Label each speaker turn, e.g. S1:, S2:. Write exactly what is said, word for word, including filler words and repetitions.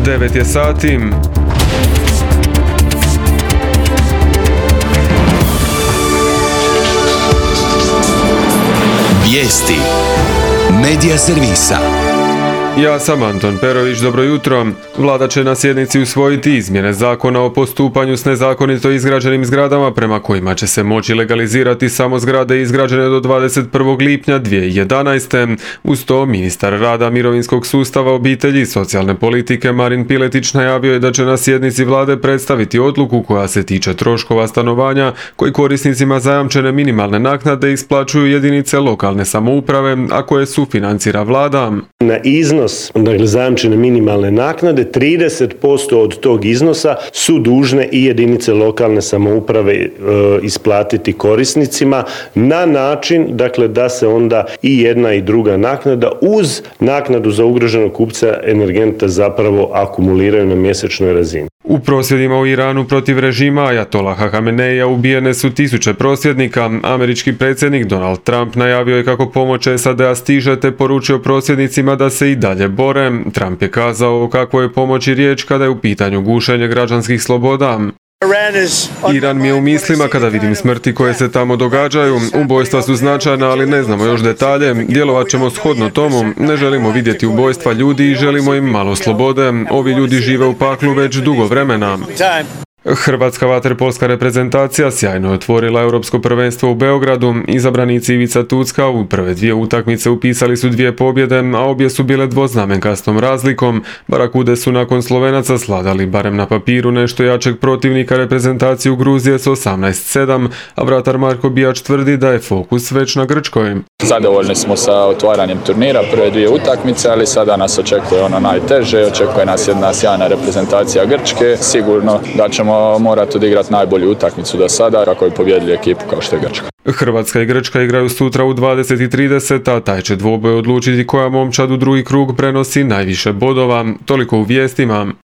S1: devet je sati.
S2: Vijesti Medija servisa.
S1: Ja sam Anton Perović, dobro jutro. Vlada će na sjednici usvojiti izmjene zakona o postupanju s nezakonito izgrađenim zgradama prema kojima će se moći legalizirati samo zgrade izgrađene do dvadeset prvog lipnja dvije tisuće jedanaeste. Uz to ministar rada, mirovinskog sustava, obitelji i socijalne politike Marin Piletić najavio je da će na sjednici vlade predstaviti odluku koja se tiče troškova stanovanja koji korisnicima zajamčene minimalne naknade isplaćuju jedinice lokalne samouprave, a koje sufinancira vlada.
S3: Na iznos dakle, zajamčene minimalne naknade, trideset posto od tog iznosa su dužne i jedinice lokalne samouprave e, isplatiti korisnicima na način dakle, da se onda i jedna i druga naknada uz naknadu za ugroženog kupca energenta zapravo akumuliraju na mjesečnoj razini.
S1: U prosvjedima u Iranu protiv režima Ajatolaha Hameneija ubijene su tisuće prosvjednika. Američki predsjednik Donald Trump najavio je kako pomoć S A D-a stiže te poručio prosvjednicima da se i dalje bore. Trump je kazao o kakvoj je pomoći riječ kada je u pitanju gušenje građanskih sloboda. Iran mi je u mislima kada vidim smrti koje se tamo događaju. Ubojstva su značajna, ali ne znamo još detalje. Djelovat ćemo shodno tomu. Ne želimo vidjeti ubojstva ljudi i želimo im malo slobode. Ovi ljudi žive u paklu već dugo vremena. Hrvatska vaterpolska reprezentacija sjajno je otvorila europsko prvenstvo u Beogradu. Izabranici Ivica Tucka u prve dvije utakmice upisali su dvije pobjede, a obje su bile dvoznamenkastom razlikom. Barakude su nakon Slovenaca sladali barem na papiru nešto jačeg protivnika reprezentaciju Gruzije s osamnaest sedam, a vratar Marko Bijač tvrdi da je fokus već na Grčkoj.
S4: Zadovoljni smo sa otvaranjem turnira, prve dvije utakmice, ali sada nas očekuje ono najteže, očekuje nas jedna sjajna reprezentacija Grčke. Sigurno da ćemo morati odigrati najbolju utakmicu do sada kako bi pobijedili ekipu kao što je Grčka.
S1: Hrvatska i Grčka igraju sutra u dvadeset i trideset, a taj će dvoboj odlučiti koja momčad u drugi krug prenosi najviše bodova. Toliko u vijestima.